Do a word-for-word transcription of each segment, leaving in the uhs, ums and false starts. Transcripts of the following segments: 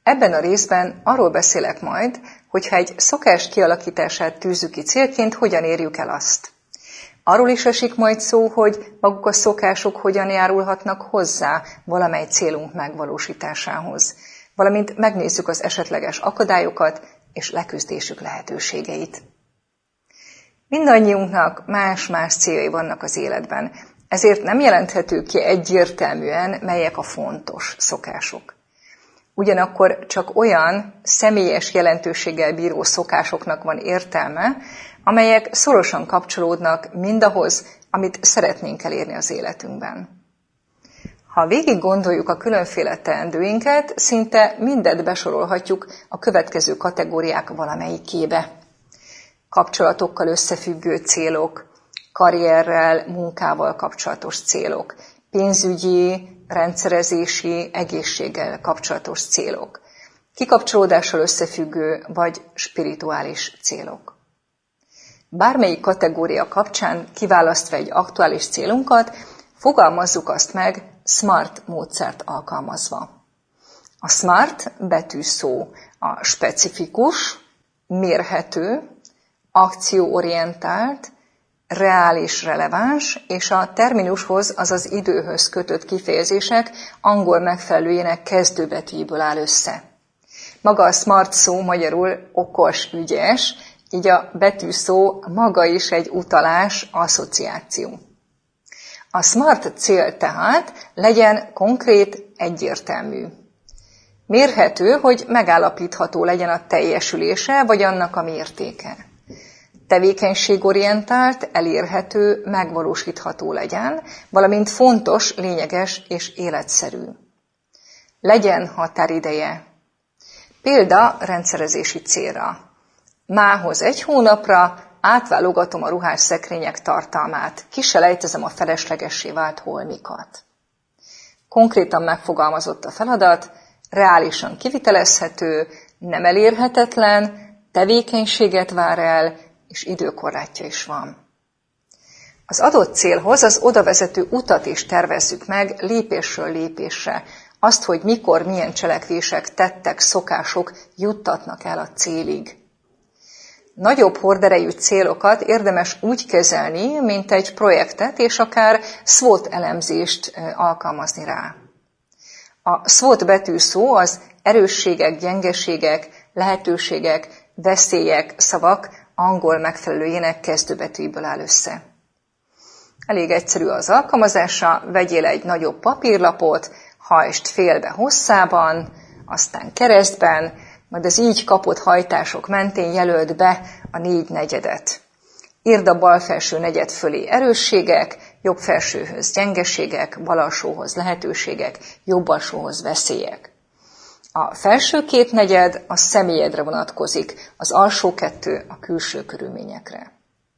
Ebben a részben arról beszélek majd, hogyha egy szokás kialakítását tűzzük ki célként, hogyan érjük el azt. Arról is esik majd szó, hogy maguk a szokások hogyan járulhatnak hozzá valamely célunk megvalósításához, valamint megnézzük az esetleges akadályokat és leküzdésük lehetőségeit. Mindannyiunknak más-más céljai vannak az életben, ezért nem jelenthető ki egyértelműen, melyek a fontos szokások. Ugyanakkor csak olyan személyes jelentőséggel bíró szokásoknak van értelme, amelyek szorosan kapcsolódnak mindahhoz, amit szeretnénk elérni az életünkben. Ha végig gondoljuk a különféle teendőinket, szinte mindet besorolhatjuk a következő kategóriák valamelyikébe. Kapcsolatokkal összefüggő célok, karrierrel, munkával kapcsolatos célok, pénzügyi, rendszerezési, egészséggel kapcsolatos célok, kikapcsolódással összefüggő vagy spirituális célok. Bármelyik kategória kapcsán kiválasztva egy aktuális célunkat, fogalmazzuk azt meg SMART módszert alkalmazva. A SMART betűszó a specifikus, mérhető, akcióorientált, reális, releváns, és a terminushoz, azaz időhöz kötött kifejezések angol megfelelőjének kezdőbetűjéből áll össze. Maga a SMART szó magyarul okos, ügyes, így a betűszó maga is egy utalás, asszociáció. A SMART cél tehát legyen konkrét, egyértelmű. Mérhető, hogy megállapítható legyen a teljesülése, vagy annak a mértéke. Tevékenységorientált, elérhető, megvalósítható legyen, valamint fontos, lényeges és életszerű. Legyen határideje. Példa rendszerezési célra. Mához egy hónapra átválogatom a ruhás szekrények tartalmát, kiselejtezem a feleslegessé vált holmikat. Konkrétan megfogalmazott a feladat, reálisan kivitelezhető, nem elérhetetlen, tevékenységet vár el, és időkorlátja is van. Az adott célhoz az odavezető utat is tervezzük meg lépésről lépésre, azt, hogy mikor, milyen cselekvések, tettek, szokások juttatnak el a célig. Nagyobb horderejű célokat érdemes úgy kezelni, mint egy projektet, és akár SWOT elemzést alkalmazni rá. A SWOT betűszó az erősségek, gyengeségek, lehetőségek, veszélyek, szavak angol megfelelőjének kezdőbetűiből áll össze. Elég egyszerű az alkalmazása, vegyél egy nagyobb papírlapot, hajtsd félbe hosszában, aztán keresztben, majd az így kapott hajtások mentén jelöld be a négy negyedet. Írd a bal felső negyed fölé erősségek, jobb felsőhöz gyengeségek, bal alsóhoz lehetőségek, jobb alsóhoz veszélyek. A felső két negyed a személyedre vonatkozik, az alsó kettő a külső körülményekre.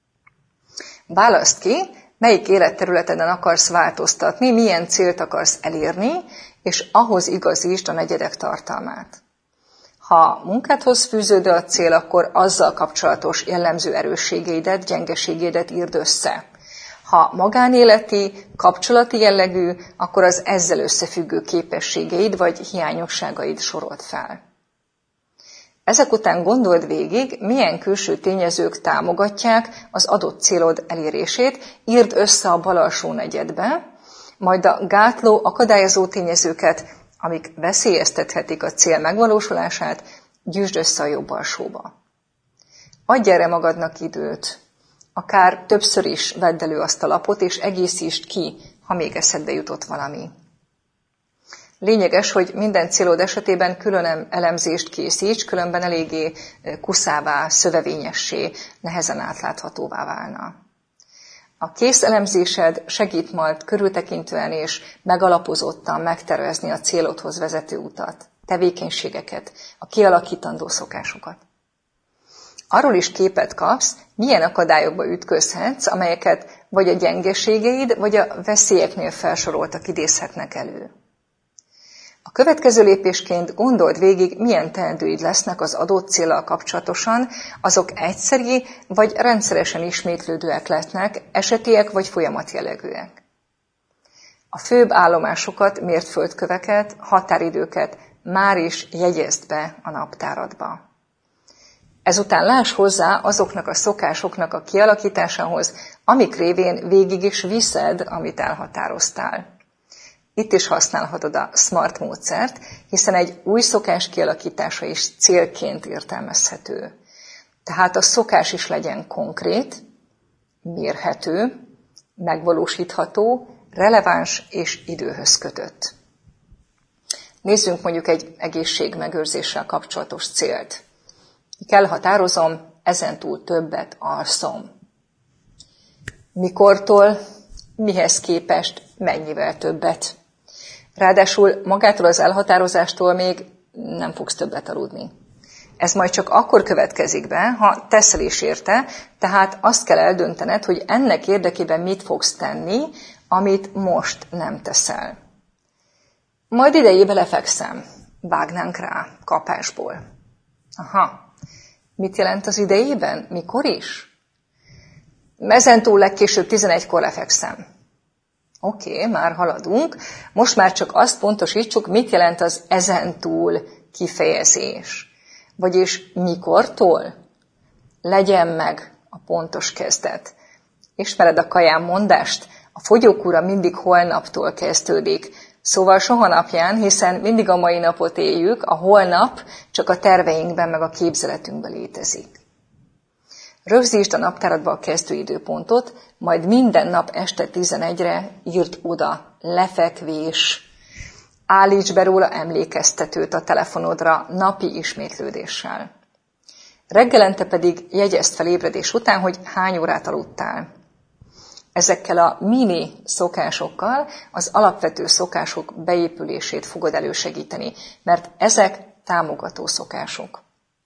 Válaszd ki, melyik életterületeden akarsz változtatni, milyen célt akarsz elérni, és ahhoz igazítsd a negyedek tartalmát. Ha munkádhoz fűződő a cél, akkor azzal kapcsolatos jellemző erősségeidet, gyengeségeidet írd össze. Ha magánéleti, kapcsolati jellegű, akkor az ezzel összefüggő képességeid vagy hiányosságaid sorold fel. Ezek után gondold végig, milyen külső tényezők támogatják az adott célod elérését, írd össze a bal alsó negyedbe, majd a gátló, akadályozó tényezőket, amik veszélyeztethetik a cél megvalósulását, gyűjtsd össze a jobb alsóba. Adj erre magadnak időt, akár többször is vedd elő azt a lapot, és egészítsd ki, ha még eszedbe jutott valami. Lényeges, hogy minden célod esetében külön elemzést készíts, különben eléggé kuszává, szövevényessé, nehezen átláthatóvá válna. A kész elemzésed segít majd körültekintően és megalapozottan megtervezni a célodhoz vezető utat, tevékenységeket, a kialakítandó szokásokat. Arról is képet kapsz, milyen akadályokba ütközhetsz, amelyeket vagy a gyengeségeid, vagy a veszélyeknél felsoroltak idézhetnek elő. A következő lépésként gondold végig, milyen teendőid lesznek az adott céllal kapcsolatosan, azok egyszeri vagy rendszeresen ismétlődőek lehetnek, esetiek vagy folyamatjellegűek. A főbb állomásokat, mért földköveket, határidőket már is jegyezd be a naptáradba. Ezután láss hozzá azoknak a szokásoknak a kialakításához, amik révén végig is viszed, amit elhatároztál. Itt is használhatod a SMART módszert, hiszen egy új szokás kialakítása is célként értelmezhető. Tehát a szokás is legyen konkrét, mérhető, megvalósítható, releváns és időhöz kötött. Nézzünk mondjuk egy egészségmegőrzéssel kapcsolatos célt. Kell határozom, ezentúl többet alszom. Mikortól, mihez képest, mennyivel többet. Ráadásul magától az elhatározástól még nem fogsz többet aludni. Ez majd csak akkor következik be, ha teszel is érte, tehát azt kell eldöntened, hogy ennek érdekében mit fogsz tenni, amit most nem teszel. Majd idejébe lefekszem, vágnánk rá kapásból. Aha, mit jelent az idejében? Mikor is? Ezentúl legkésőbb tizenegykor lefekszem. Oké, okay, már haladunk. Most már csak azt pontosítsuk, mit jelent az ezentúl kifejezés. Vagyis mikortól? Legyen meg a pontos kezdet. Ismered a kaján mondást? A fogyókúra mindig holnaptól kezdődik. Szóval soha napján, hiszen mindig a mai napot éljük, a holnap csak a terveinkben meg a képzeletünkben létezik. Rögzítsd a naptáradba a kezdőidőpontot, majd minden nap este tizenegyre írd oda lefekvés. Állíts be róla emlékeztetőt a telefonodra napi ismétlődéssel. Reggelente pedig jegyezd fel ébredés után, hogy hány órát aludtál. Ezekkel a mini szokásokkal az alapvető szokások beépülését fogod elősegíteni, mert ezek támogató szokások.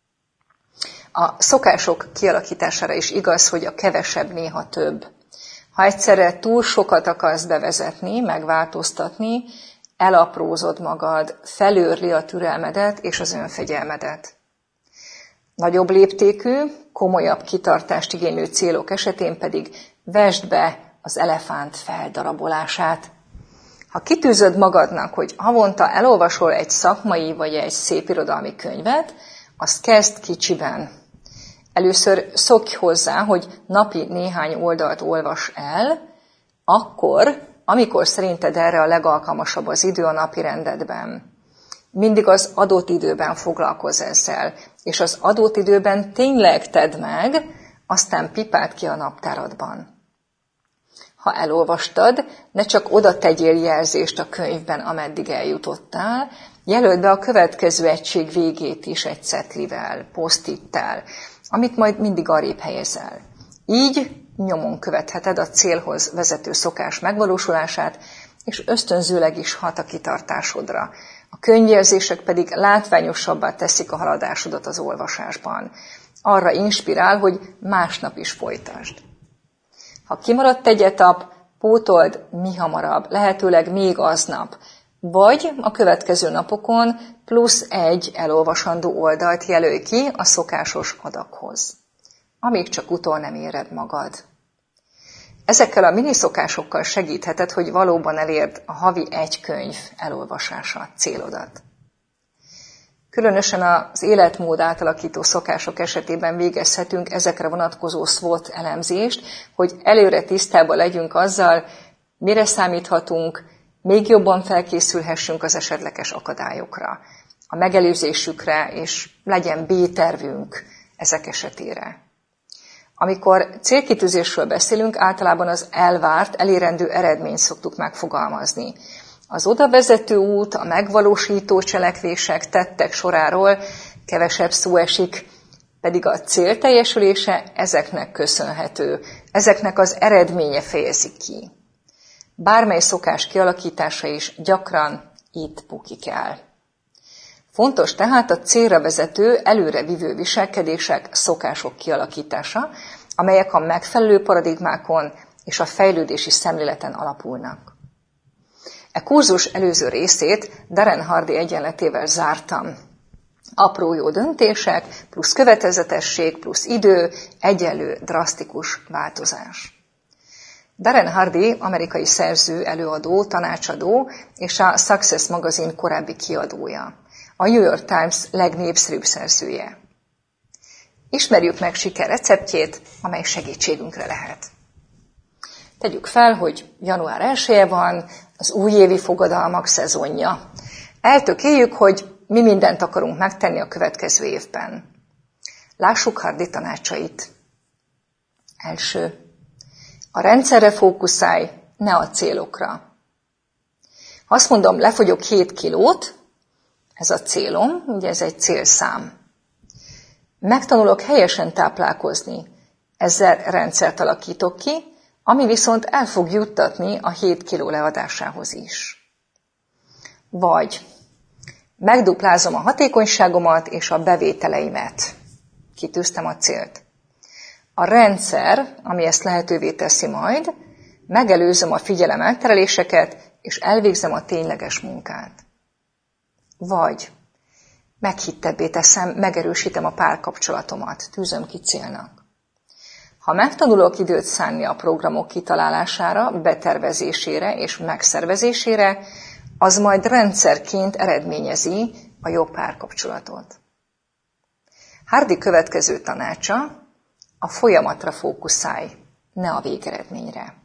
A szokások kialakítására is igaz, hogy a kevesebb néha több. Ha egyszerre túl sokat akarsz bevezetni, megváltoztatni, elaprózod magad, felőrli a türelmedet és az önfegyelmedet. Nagyobb léptékű, komolyabb kitartást igénylő célok esetén pedig vesd be az elefánt feldarabolását. Ha kitűzöd magadnak, hogy havonta elolvasol egy szakmai vagy egy szépirodalmi könyvet, azt kezd kicsiben. Először szokj hozzá, hogy napi néhány oldalt olvas el, akkor, amikor szerinted erre a legalkalmasabb az idő a napi rendedben. Mindig az adott időben foglalkozz ezzel, és az adott időben tényleg tedd meg, aztán pipáld ki a naptáradban. Ha elolvastad, ne csak oda tegyél jelzést a könyvben, ameddig eljutottál, jelöld be a következő egység végét is egy cetlivel, posztittel, amit majd mindig arrébb helyezel. Így nyomon követheted a célhoz vezető szokás megvalósulását, és ösztönzőleg is hat a kitartásodra. A könyvjelzések pedig látványosabbá teszik a haladásodat az olvasásban. Arra inspirál, hogy másnap is folytasd. Ha kimaradt egy etap, pótold mihamarabb, lehetőleg még aznap, vagy a következő napokon plusz egy elolvasandó oldalt jelölj ki a szokásos adaghoz, amíg csak utol nem éred magad. Ezekkel a miniszokásokkal segítheted, hogy valóban elérd a havi egy könyv elolvasása célodat. Különösen az életmód átalakító szokások esetében végezhetünk ezekre vonatkozó SWOT elemzést, hogy előre tisztában legyünk azzal, mire számíthatunk, még jobban felkészülhessünk az esetleges akadályokra, a megelőzésükre, és legyen B-tervünk ezek esetére. Amikor célkitűzésről beszélünk, általában az elvárt, elérendő eredményt szoktuk megfogalmazni. Az oda vezető út, a megvalósító cselekvések, tettek soráról kevesebb szó esik, pedig a cél teljesülése ezeknek köszönhető, ezeknek az eredménye fejezik ki. Bármely szokás kialakítása is gyakran itt bukik el. Fontos tehát a célra vezető, előrevívő viselkedések, szokások kialakítása, amelyek a megfelelő paradigmákon és a fejlődési szemléleten alapulnak. E kurzus előző részét Darren Hardy egyenletével zártam. Apró jó döntések, plusz következetesség, plusz idő, egyenlő drasztikus változás. Darren Hardy amerikai szerző, előadó, tanácsadó és a Success magazin korábbi kiadója. a New York Times legnépszerűbb szerzője. Ismerjük meg sikerreceptjét, amely segítségünkre lehet. Tegyük fel, hogy január elseje van, az újévi fogadalmak szezonja. Eltökéljük, hogy mi mindent akarunk megtenni a következő évben. Lássuk Hardy tanácsait. Első. A rendszerre fókuszálj, ne a célokra. Ha azt mondom, lefogyok hét kilót, ez a célom, ugye ez egy célszám. Megtanulok helyesen táplálkozni, ezzel rendszert alakítok ki, ami viszont el fog juttatni a hét kiló leadásához is. Vagy megduplázom a hatékonyságomat és a bevételeimet. Kitűztem a célt. A rendszer, ami ezt lehetővé teszi majd, megelőzöm a figyelem eltereléseket, és elvégzem a tényleges munkát. Vagy meghittebbé teszem, megerősítem a párkapcsolatomat, tűzöm ki célnak. Ha megtanulok időt szánni a programok kitalálására, betervezésére és megszervezésére, az majd rendszerként eredményezi a jobb párkapcsolatot. Hardy következő tanácsa, a folyamatra fókuszálj, ne a végeredményre.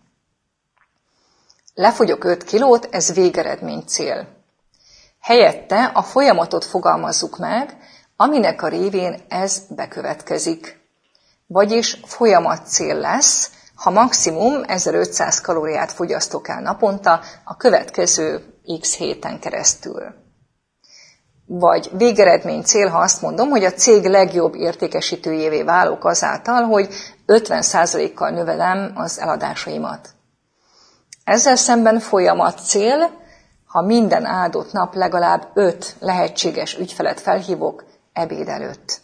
Lefogyok öt kilót, ez végeredmény cél. Helyette a folyamatot fogalmazzuk meg, aminek a révén ez bekövetkezik. Vagyis folyamat cél lesz, ha maximum ezerötszáz kalóriát fogyasztok el naponta a következő x héten keresztül. Vagy végeredmény cél, ha azt mondom, hogy a cég legjobb értékesítőjévé válok azáltal, hogy ötven százalékkal növelem az eladásaimat. Ezzel szemben folyamat cél, ha minden áldott nap legalább öt lehetséges ügyfelet felhívok ebéd előtt.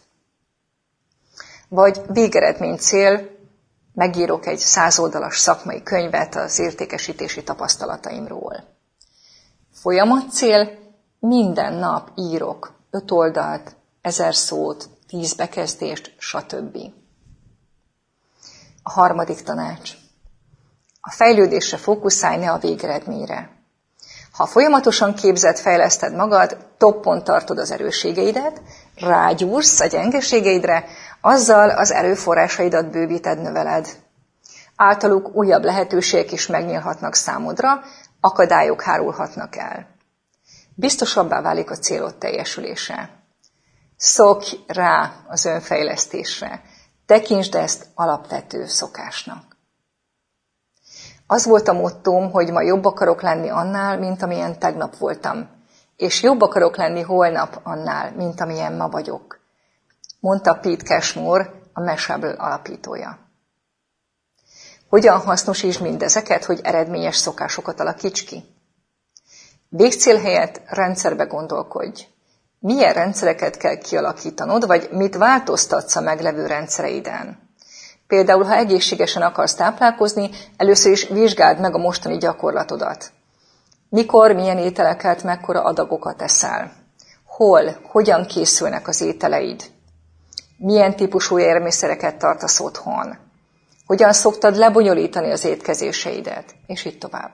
Vagy végeredmény cél, megírok egy százoldalas szakmai könyvet az értékesítési tapasztalataimról. Folyamat cél, minden nap írok öt oldalt, ezer szót, tíz bekezdést, stb. A harmadik tanács. A fejlődésre fókuszálj, ne a végeredményre. Ha folyamatosan képzed, fejleszted magad, toppon tartod az erősségeidet, rágyúrsz a gyengeségeidre, azzal az erőforrásaidat bővíted, növeled. Általuk újabb lehetőségek is megnyílhatnak számodra, akadályok hárulhatnak el. Biztosabbá válik a célod teljesülése. Szokj rá az önfejlesztésre, tekintsd ezt alapvető szokásnak. Az volt a mottóm, hogy ma jobb akarok lenni annál, mint amilyen tegnap voltam, és jobb akarok lenni holnap annál, mint amilyen ma vagyok, mondta Pete Cashmore, a Mashable alapítója. Hogyan hasznosítsd mindezeket, hogy eredményes szokásokat alakíts ki? Végcél helyett rendszerbe gondolkodj. Milyen rendszereket kell kialakítanod, vagy mit változtatsz a meglevő rendszereiden? Például, ha egészségesen akarsz táplálkozni, először is vizsgáld meg a mostani gyakorlatodat. Mikor, milyen ételeket, mekkora adagokat eszel? Hol, hogyan készülnek az ételeid? Milyen típusú élelmiszereket tartasz otthon? Hogyan szoktad lebonyolítani az étkezéseidet? És így tovább.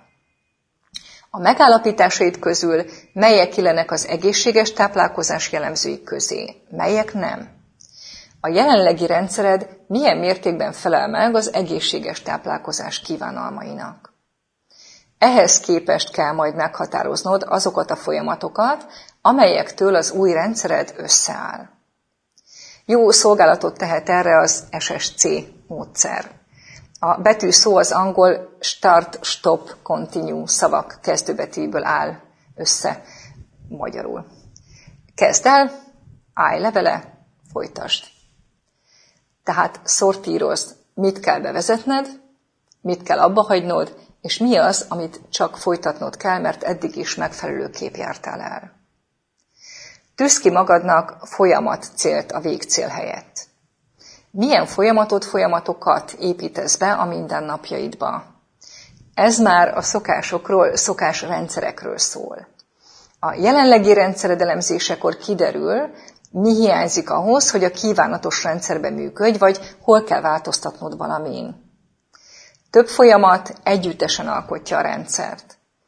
A megállapításaid közül melyek illenek az egészséges táplálkozás jellemzői közé, melyek nem? A jelenlegi rendszered milyen mértékben felel meg az egészséges táplálkozás kívánalmainak? Ehhez képest kell majd meghatároznod azokat a folyamatokat, amelyektől az új rendszered összeáll. Jó szolgálatot tehet erre az es es cé módszer. A betűszó az angol start, stop, continue szavak kezdőbetűből áll össze magyarul. Kezd el, állj le vele, folytasd. Tehát szortírozd, mit kell bevezetned, mit kell abba hagynod, és mi az, amit csak folytatnod kell, mert eddig is megfelelőképp jártál el. Tűzd ki magadnak folyamat célt a végcél helyett. Milyen folyamatot, folyamatokat építesz be a mindennapjaidba? Ez már a szokásokról, szokásrendszerekről szól. A jelenlegi rendszered elemzésekor kiderül, mi hiányzik ahhoz, hogy a kívánatos rendszerben működj, vagy hol kell változtatnod valamin. Több folyamat együttesen alkotja a rendszert.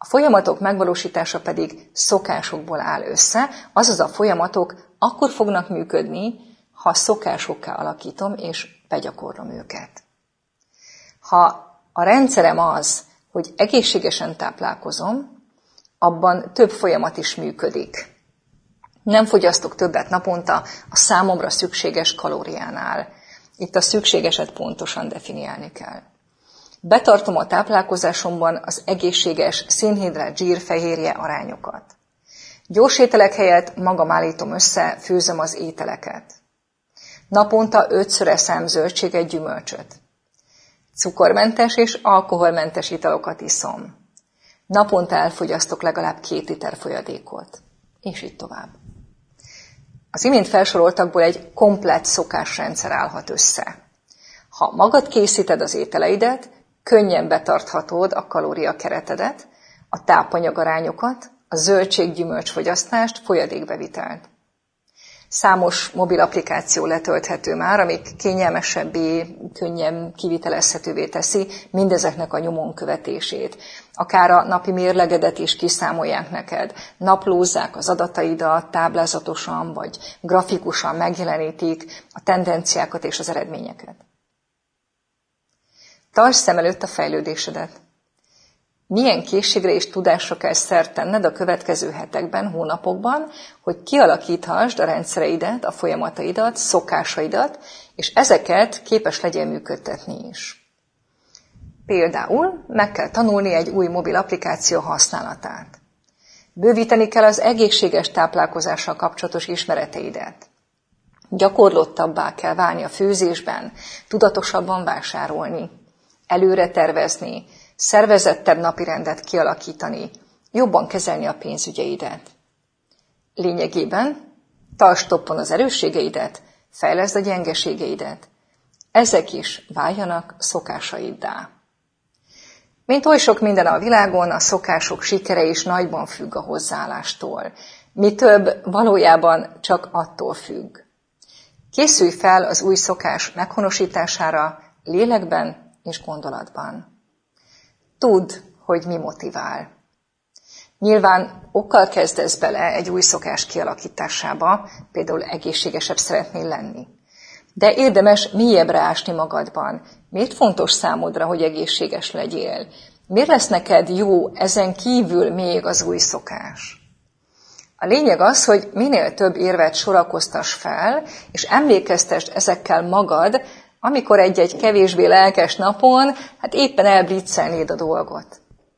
A folyamatok megvalósítása pedig szokásokból áll össze, azaz a folyamatok akkor fognak működni, ha szokásokká alakítom és begyakorlom őket. Ha a rendszerem az, hogy egészségesen táplálkozom, abban több folyamat is működik. Nem fogyasztok többet naponta a számomra szükséges kalóriánál. Itt a szükségeset pontosan definiálni kell. Betartom a táplálkozásomban az egészséges szénhidrát zsír-fehérje arányokat. Gyors ételek helyett magam állítom össze, főzöm az ételeket. Naponta ötször eszem zöldséget, gyümölcsöt. Cukormentes és alkoholmentes italokat iszom. Naponta elfogyasztok legalább két liter folyadékot. És így tovább. Az imént felsoroltakból egy komplett szokásrendszer állhat össze. Ha magad készíted az ételeidet, könnyen betarthatod a kalóriakeretedet, a tápanyagarányokat, a zöldség-gyümölcs fogyasztást, folyadékbevitelt. Számos mobil applikáció letölthető már, amik kényelmesebbé, könnyen kivitelezhetővé teszi mindezeknek a nyomon követését. Akár a napi mérlegedet is kiszámolják neked, naplózzák az adataidat, táblázatosan vagy grafikusan megjelenítik a tendenciákat és az eredményeket. Tartsd szem előtt a fejlődésedet. Milyen készségre és tudásra kell szert tenned a következő hetekben, hónapokban, hogy kialakíthasd a rendszereidet, a folyamataidat, szokásaidat, és ezeket képes legyen működtetni is. Például meg kell tanulni egy új mobil applikáció használatát. Bővíteni kell az egészséges táplálkozással kapcsolatos ismereteidet. Gyakorlottabbá kell válni a főzésben, tudatosabban vásárolni, előre tervezni, szervezettebb napirendet kialakítani, jobban kezelni a pénzügyeidet. Lényegében tartsd toppon az erősségeidet, fejleszd a gyengeségeidet. Ezek is váljanak szokásaiddá. Mint oly sok minden a világon, a szokások sikere is nagyban függ a hozzáállástól. Mi több, valójában csak attól függ. Készülj fel az új szokás meghonosítására lélekben és gondolatban. Tudd, hogy mi motivál. Nyilván okkal kezdesz bele egy új szokás kialakításába, például egészségesebb szeretnél lenni. De érdemes mélyebbre ásni magadban. Miért fontos számodra, hogy egészséges legyél? Miért lesz neked jó ezen kívül még az új szokás? A lényeg az, hogy minél több érvet sorakoztass fel, és emlékeztesd ezekkel magad, amikor egy-egy kevésbé lelkes napon, hát éppen elblitzelnéd a dolgot.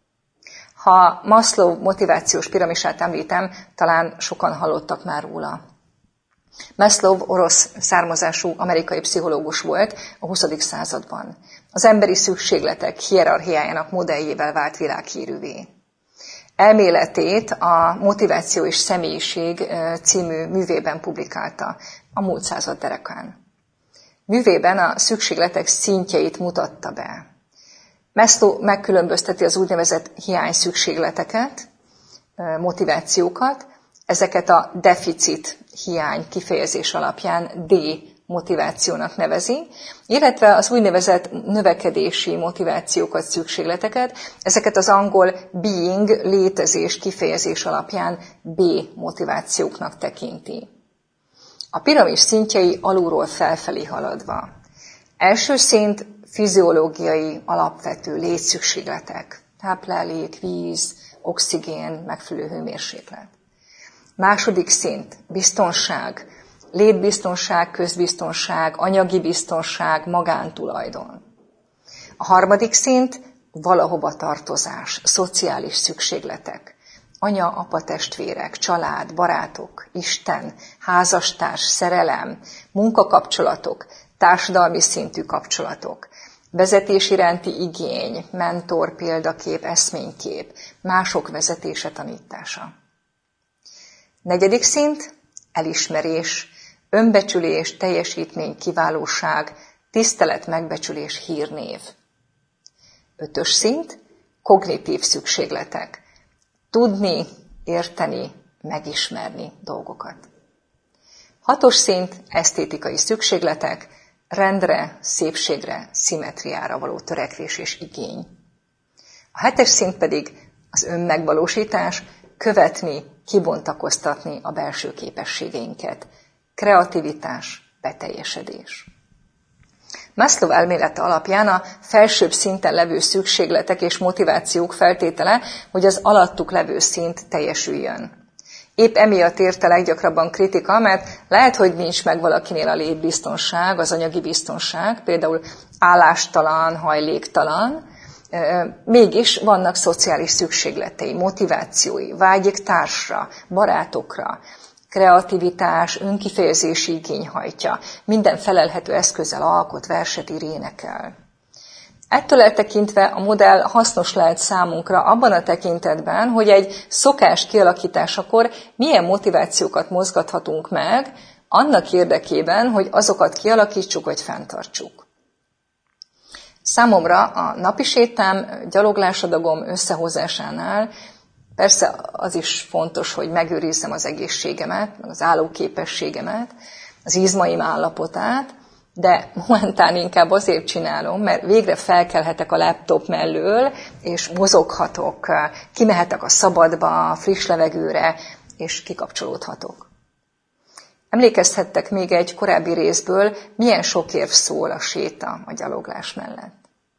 Ha Maslow motivációs piramisát említem, talán sokan hallottak már róla. Maslow orosz származású amerikai pszichológus volt a huszadik században. Az emberi szükségletek hierarchiájának modelljével vált világhírűvé. Elméletét a Motiváció és személyiség című művében publikálta a múlt század derekán. Művében a szükségletek szintjeit mutatta be. Maslow megkülönbözteti az úgynevezett hiányszükségleteket, motivációkat, ezeket a deficit hiány kifejezés alapján D motivációnak nevezi, illetve az úgynevezett növekedési motivációkat, szükségleteket, ezeket az angol being, létezés kifejezés alapján B motivációknak tekinti. A piramis szintjei alulról felfelé haladva. Első szint fiziológiai alapvető létszükségletek, táplálék, víz, oxigén, megfelelő hőmérséklet. Második szint biztonság, létbiztonság, közbiztonság, anyagi biztonság, magántulajdon. A harmadik szint valahova tartozás, szociális szükségletek. Anya, apa, testvérek, család, barátok, Isten, házastárs, szerelem, munkakapcsolatok, társadalmi szintű kapcsolatok, vezetés iránti igény, mentor, példakép, eszménykép, mások vezetése, tanítása. Negyedik szint elismerés, önbecsülés, teljesítmény, kiválóság, tisztelet, megbecsülés, hírnév. Ötös szint kognitív szükségletek. Tudni, érteni, megismerni dolgokat. Hatos szint esztétikai szükségletek, rendre, szépségre, szimmetriára való törekvés és igény. A hetes szint pedig az önmegvalósítás, követni, kibontakoztatni a belső képességeinket. Kreativitás, beteljesedés. Maslow elmélete alapján a felsőbb szinten levő szükségletek és motivációk feltétele, hogy az alattuk levő szint teljesüljön. Épp emiatt érte leggyakrabban kritika, mert lehet, hogy nincs meg valakinél a létbiztonság, az anyagi biztonság, például állástalan, hajléktalan, mégis vannak szociális szükségletei, motivációi, vágyik társra, barátokra, kreativitás, önkifejezési igény hajtja, minden felelhető eszközzel alkot, verset ír, énekel. Ettől eltekintve a modell hasznos lehet számunkra abban a tekintetben, hogy egy szokás kialakításakor milyen motivációkat mozgathatunk meg, annak érdekében, hogy azokat kialakítsuk vagy fenntartsuk. Számomra a napi sétám, gyaloglásadagom összehozásánál persze az is fontos, hogy megőrizzem az egészségemet, az állóképességemet, az izmaim állapotát, de momentán inkább azért csinálom, mert végre felkelhetek a laptop mellől, és mozoghatok, kimehetek a szabadba, friss levegőre, és kikapcsolódhatok. Emlékezhettek még egy korábbi részből, milyen sok érv szól a séta a gyaloglás mellett.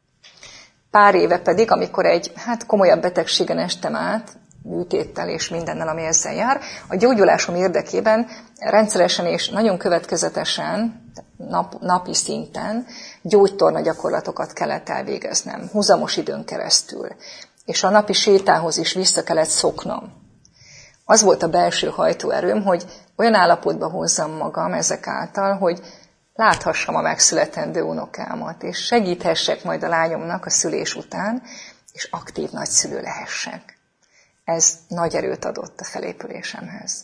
Pár éve pedig, amikor egy hát komolyabb betegségen estem át, műtéttel és mindennel, ami ezzel jár, a gyógyulásom érdekében rendszeresen és nagyon következetesen, nap, napi szinten gyógytorna gyakorlatokat kellett elvégeznem, húzamos időn keresztül, és a napi sétához is vissza kellett szoknom. Az volt a belső hajtóerőm, hogy olyan állapotba hozzam magam ezek által, hogy láthassam a megszületendő unokámat, és segíthessek majd a lányomnak a szülés után, és aktív nagyszülő lehessek. Ez nagy erőt adott a felépülésemhez.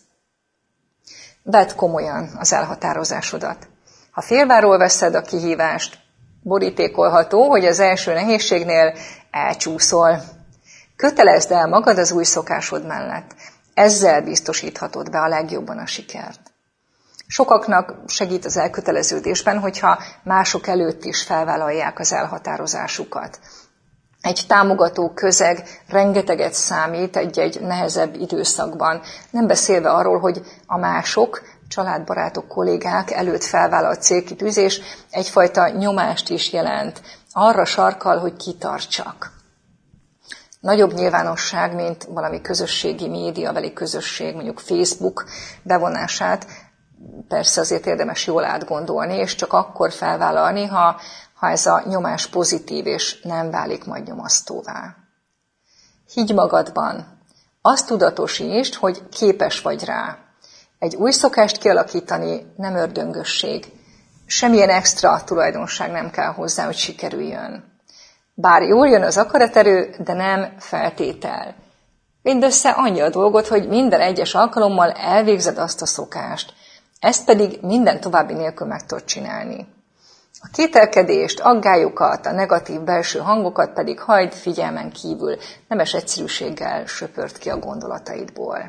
Vedd komolyan az elhatározásodat. Ha félváról veszed a kihívást, borítékolható, hogy az első nehézségnél elcsúszol. Kötelezd el magad az új szokásod mellett. Ezzel biztosíthatod be a legjobban a sikert. Sokaknak segít az elköteleződésben, hogyha mások előtt is felvállalják az elhatározásukat. Egy támogató közeg rengeteget számít egy-egy nehezebb időszakban, nem beszélve arról, hogy a mások, családbarátok, kollégák előtt felvállalt célkitűzés egyfajta nyomást is jelent, arra sarkal, hogy kitartsak. Nagyobb nyilvánosság, mint valami közösségi médiabeli közösség, mondjuk Facebook bevonását, persze azért érdemes jól átgondolni, és csak akkor felvállalni, ha, ha ez a nyomás pozitív, és nem válik majd nyomasztóvá. Higgy magadban, azt tudatosítsd, hogy képes vagy rá. Egy új szokást kialakítani nem ördöngösség. Semmilyen extra tulajdonság nem kell hozzá, hogy sikerüljön. Bár jól jön az akaraterő, de nem feltétel. Mindössze annyi a dolgot, hogy minden egyes alkalommal elvégzed azt a szokást. Ezt pedig minden további nélkül meg tudod csinálni. A kételkedést, aggályokat, a negatív belső hangokat pedig hagyd figyelmen kívül, nemes egyszerűséggel söpört ki a gondolataidból.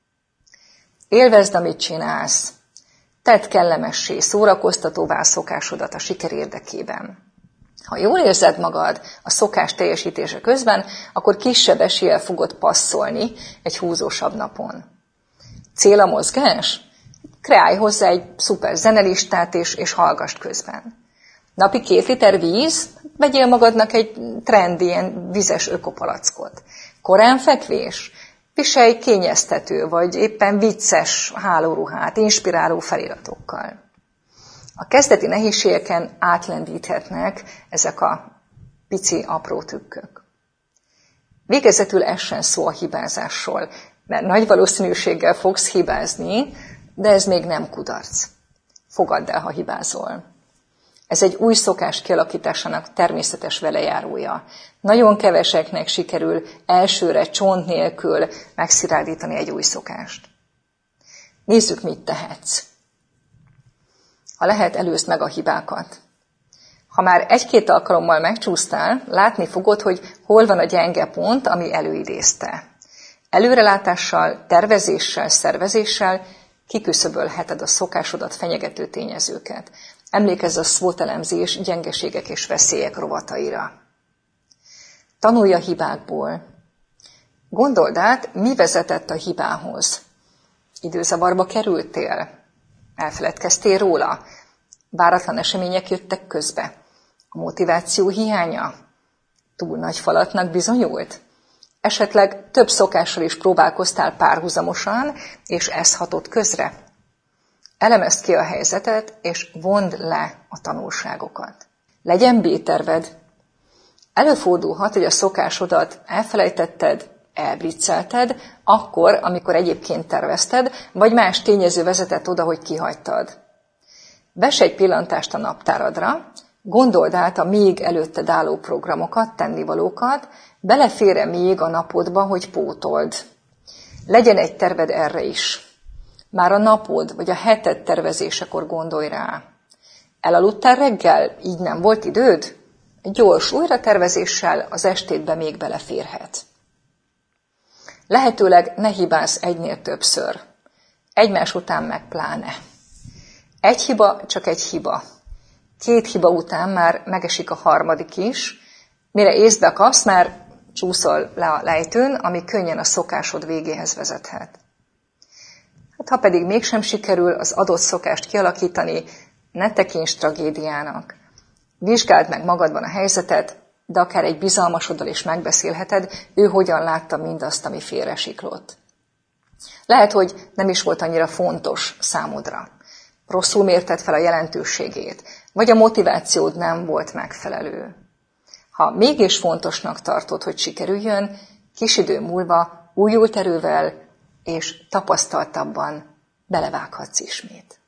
Élvezd, amit csinálsz. Tedd kellemessé, szórakoztatóvá szokásodat a siker érdekében. Ha jól érzed magad a szokás teljesítése közben, akkor kisebb eséllyel fogod passzolni egy húzósabb napon. Cél a mozgás? Kreálj hozzá egy szuper zenelistát, és, és hallgass közben. Napi két liter víz, vegyél magadnak egy trendi, ilyen vizes ökopalackot. Korán fekvés? Viselj kényeztető, vagy éppen vicces hálóruhát, inspiráló feliratokkal. A kezdeti nehézségeken átlendíthetnek ezek a pici, apró trükkök. Végezetül essen szó a hibázásról, mert nagy valószínűséggel fogsz hibázni, de ez még nem kudarc. Fogadd el, ha hibázol. Ez egy új szokás kialakításának természetes velejárója. Nagyon keveseknek sikerül elsőre csont nélkül megszilárdítani egy új szokást. Nézzük, mit tehetsz. Ha lehet, előzd meg a hibákat. Ha már egy-két alkalommal megcsúsztál, látni fogod, hogy hol van a gyenge pont, ami előidézte. Előrelátással, tervezéssel, szervezéssel kiküszöbölheted a szokásodat fenyegető tényezőket. Emlékezz a SWOT elemzés gyengeségek és veszélyek rovataira. Tanulj a hibákból. Gondold át, mi vezetett a hibához. Időzavarba kerültél? Elfeledkeztél róla? Váratlan események jöttek közbe? A motiváció hiánya? Túl nagy falatnak bizonyult? Esetleg több szokással is próbálkoztál párhuzamosan, és ez hatott közre? Elemezd ki a helyzetet, és vond le a tanulságokat. Legyen B-terved. Előfordulhat, hogy a szokásodat elfelejtetted, elbriccelted, akkor, amikor egyébként tervezted, vagy más tényező vezetett oda, hogy kihagytad. Ves egy pillantást a naptáradra, gondold át a még előtted álló programokat, tennivalókat, belefér-e még a napodba, hogy pótold. Legyen egy terved erre is. Már a napod vagy a heted tervezésekor gondolj rá. Elaludtál reggel, így nem volt időd? Egy gyors újratervezéssel az estédbe még beleférhet. Lehetőleg ne hibázz egynél többször. Egymás után meg pláne. Egy hiba csak egy hiba. Két hiba után már megesik a harmadik is, mire észbe kapsz, már csúszol le a lejtőn, ami könnyen a szokásod végéhez vezethet. Hát, ha pedig mégsem sikerül az adott szokást kialakítani, ne tekints tragédiának. Vizsgáld meg magadban a helyzetet, de akár egy bizalmasoddal is megbeszélheted, ő hogyan látta mindazt, ami félresiklott. Lehet, hogy nem is volt annyira fontos számodra. Rosszul mérted fel a jelentőségét, vagy a motivációd nem volt megfelelő. Ha mégis fontosnak tartod, hogy sikerüljön, kis idő múlva újult erővel és tapasztaltabban belevághatsz ismét.